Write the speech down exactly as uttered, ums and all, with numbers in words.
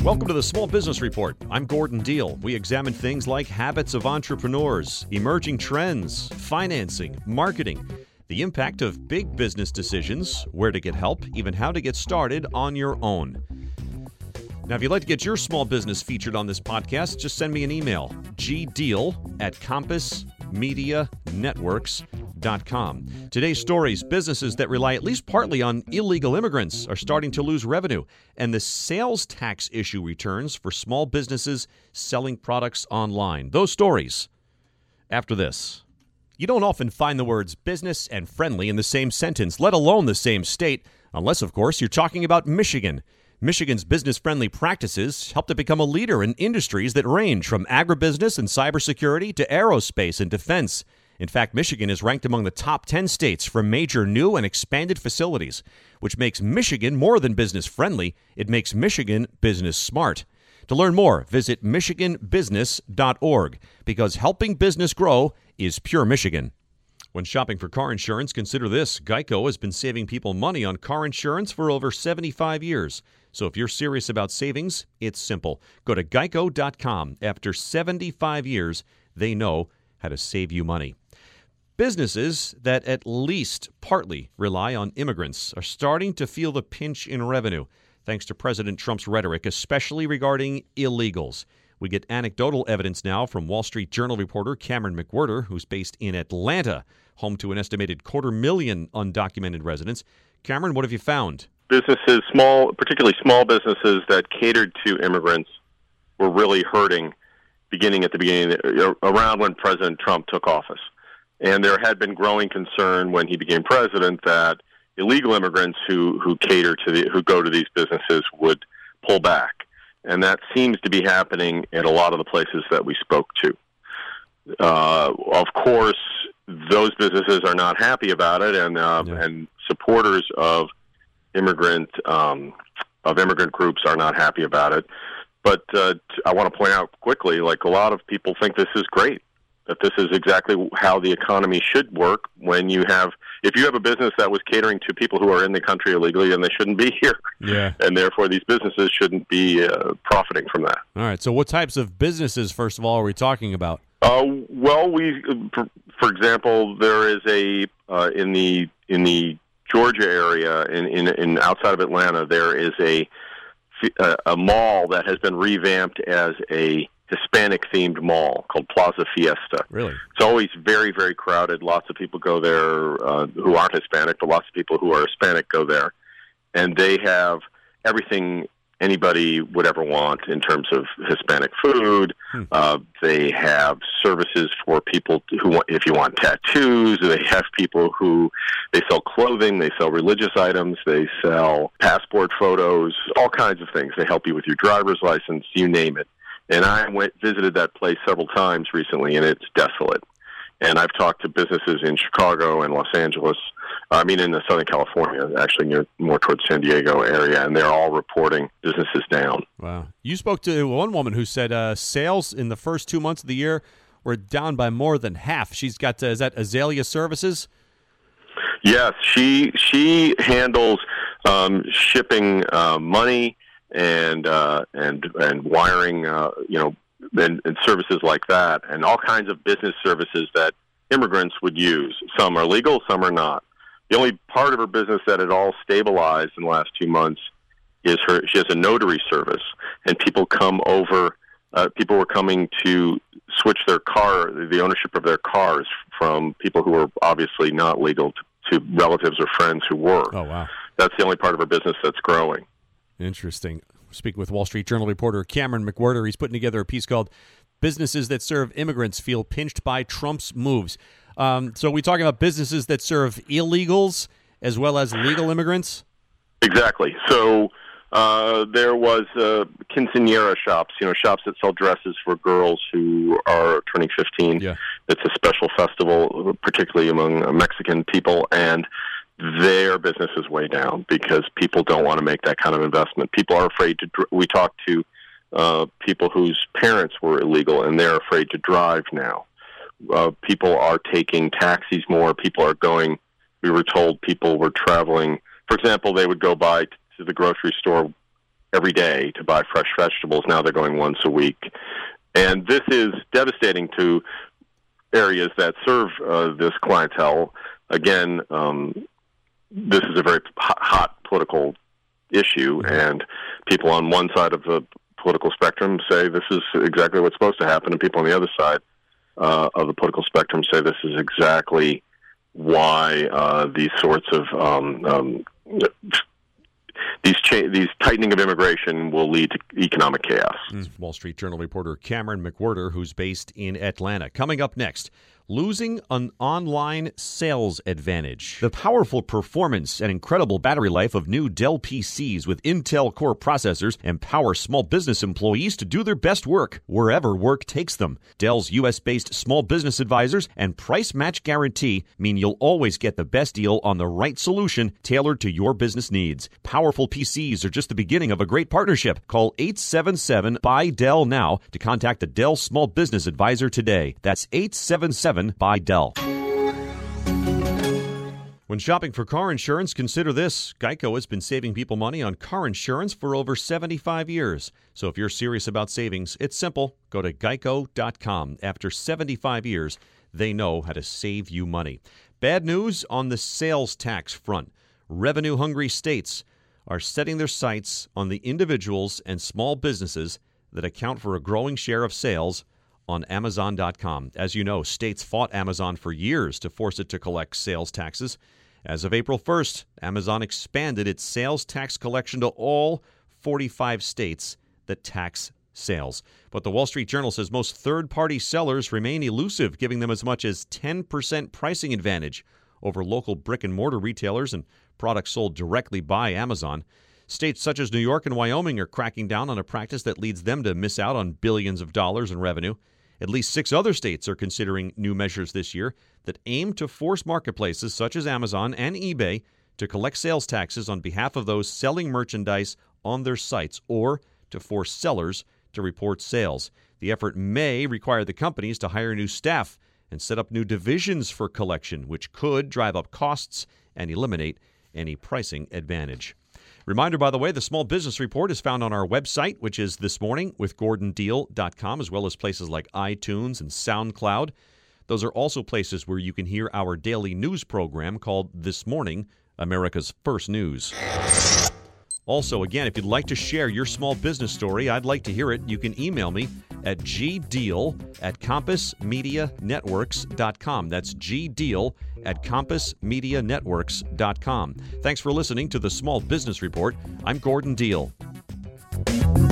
Welcome to the Small Business Report. I'm Gordon Deal. We examine things like habits of entrepreneurs, emerging trends, financing, marketing, the impact of big business decisions, where to get help, even how to get started on your own. Now, if you'd like to get your small business featured on this podcast, just send me an email, gdeal at compass media networks dot com. Today's stories: businesses that rely at least partly on illegal immigrants are starting to lose revenue, and the sales tax issue returns for small businesses selling products online. Those stories after this. You don't often find the words business and friendly in the same sentence, let alone the same state, unless, of course, you're talking about Michigan. Michigan's business-friendly practices help to become a leader in industries that range from agribusiness and cybersecurity to aerospace and defense. In fact, Michigan is ranked among the top ten states for major new and expanded facilities, which makes Michigan more than business-friendly. It makes Michigan business-smart. To learn more, visit michigan business dot org, because helping business grow is pure Michigan. When shopping for car insurance, consider this. Geico has been saving people money on car insurance for over seventy-five years. So if you're serious about savings, it's simple. Go to geico dot com. After seventy-five years, they know how to save you money. Businesses that at least partly rely on immigrants are starting to feel the pinch in revenue, thanks to President Trump's rhetoric, especially regarding illegals. We get anecdotal evidence now from Wall Street Journal reporter Cameron McWhirter, who's based in Atlanta, home to an estimated quarter million undocumented residents. Cameron, what have you found? Businesses, small, particularly small businesses that catered to immigrants, were really hurting beginning at the beginning, around when President Trump took office. And there had been growing concern when he became president that illegal immigrants who, who cater to the, who go to these businesses would pull back. And that seems to be happening at a lot of the places that we spoke to. Uh, of course, those businesses are not happy about it, and uh, yeah. and supporters of immigrant um, of immigrant groups are not happy about it. But uh, I want to point out quickly, like a lot of people think this is great, that this is exactly how the economy should work. When you have, if you have a business that was catering to people who are in the country illegally, then they shouldn't be here. Yeah. And therefore, these businesses shouldn't be uh, profiting from that. All right. So what types of businesses, first of all, are we talking about? Uh, well, we, for, for example, there is a, uh, in the in the Georgia area, in, in, in outside of Atlanta, there is a, a, a mall that has been revamped as a Hispanic-themed mall called Plaza Fiesta. Really? It's always very, very crowded. Lots of people go there uh, who aren't Hispanic, but lots of people who are Hispanic go there. And they have everything anybody would ever want in terms of Hispanic food. Hmm. Uh, they have services for people who want, if you want tattoos. They have people who, they sell clothing, they sell religious items, they sell passport photos, all kinds of things. They help you with your driver's license, you name it. And I went visited that place several times recently, and it's desolate. And I've talked to businesses in Chicago and Los Angeles, I mean in the Southern California, actually near more towards San Diego area, and they're all reporting businesses down. Wow. You spoke to one woman who said uh, sales in the first two months of the year were down by more than half. She's got, uh, is that Azalea Services? Yes, she, she handles um, shipping uh, money, and uh, and and wiring, uh, you know, and, and services like that, and all kinds of business services that immigrants would use. Some are legal, some are not. The only part of her business that had all stabilized in the last two months is her. She has a notary service, and people come over. Uh, people were coming to switch their car, the ownership of their cars, from people who were obviously not legal to, to relatives or friends who were. Oh wow! That's the only part of her business that's growing. Interesting. Speaking with Wall Street Journal reporter Cameron McWhirter, he's putting together a piece called "Businesses That Serve Immigrants Feel Pinched by Trump's Moves." Um, so, are we talking about businesses that serve illegals as well as legal immigrants? Exactly. So, uh, there was uh, quinceañera shops, you know, shops that sell dresses for girls who are turning fifteen. Yeah. It's a special festival, particularly among Mexican people, and their business is way down because people don't want to make that kind of investment. People are afraid to. We talked to uh, people whose parents were illegal, and they're afraid to drive now. Uh, people are taking taxis more. People are going. We were told people were traveling. For example, they would go by to the grocery store every day to buy fresh vegetables. Now they're going once a week. And this is devastating to areas that serve uh, this clientele. Again, um, this is a very hot political issue, and people on one side of the political spectrum say this is exactly what's supposed to happen, and people on the other side uh, of the political spectrum say this is exactly why uh, these sorts of um, um, these cha- these tightening of immigration will lead to economic chaos. Mm. Wall Street Journal reporter Cameron McWhirter, who's based in Atlanta. Coming up next, losing an online sales advantage. The powerful performance and incredible battery life of new Dell P Cs with Intel Core processors empower small business employees to do their best work wherever work takes them. Dell's U S-based small business advisors and price match guarantee mean you'll always get the best deal on the right solution tailored to your business needs. Powerful P Cs are just the beginning of a great partnership. Call eight seven seven, B Y, D E L L now to contact a Dell small business advisor today. That's eight seven seven, B Y, D E L L. When shopping for car insurance, consider this. Geico has been saving people money on car insurance for over seventy-five years. So if you're serious about savings, it's simple. Go to geico dot com. After seventy-five years, they know how to save you money. Bad news on the sales tax front. Revenue-hungry states are setting their sights on the individuals and small businesses that account for a growing share of sales on Amazon dot com. As you know, states fought Amazon for years to force it to collect sales taxes. As of April first, Amazon expanded its sales tax collection to all forty-five states that tax sales. But the Wall Street Journal says most third-party sellers remain elusive, giving them as much as ten percent pricing advantage over local brick-and-mortar retailers and products sold directly by Amazon. States such as New York and Wyoming are cracking down on a practice that leads them to miss out on billions of dollars in revenue. At least six other states are considering new measures this year that aim to force marketplaces such as Amazon and eBay to collect sales taxes on behalf of those selling merchandise on their sites, or to force sellers to report sales. The effort may require the companies to hire new staff and set up new divisions for collection, which could drive up costs and eliminate any pricing advantage. Reminder, by the way, the Small Business Report is found on our website, which is this morning with gordon deal dot com, as well as places like iTunes and SoundCloud. Those are also places where you can hear our daily news program called This Morning, America's First News. Also, again, if you'd like to share your small business story, I'd like to hear it. You can email me at gdeal at compass media networks dot com. That's gdeal at compass media networks dot com. Thanks for listening to the Small Business Report. I'm Gordon Deal.